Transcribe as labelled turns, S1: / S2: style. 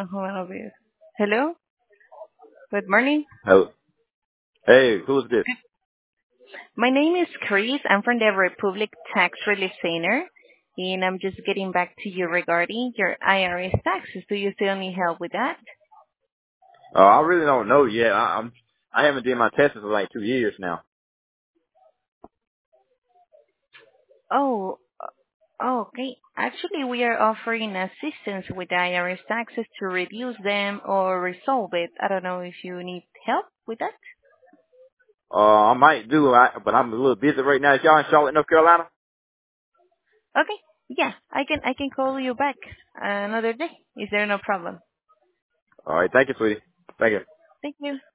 S1: Hold on, please. Hello. Good morning.
S2: Hello. Hey, who's this?
S1: My name is Chris. I'm from the Republic Tax Relief Center, and I'm just getting back to you regarding your IRS taxes. Do you still need help with that?
S2: I really don't know yet. I haven't did my tests for like 2 years now.
S1: Oh, okay. Actually, we are offering assistance with the IRS taxes to reduce them or resolve it. I don't know if you need help with that.
S2: I might do, but I'm a little busy right now. Is y'all in Charlotte, North Carolina?
S1: Okay. Yeah, I can call you back another day. Is there no problem?
S2: All right, thank you, sweetie. Thank you.
S1: Thank you.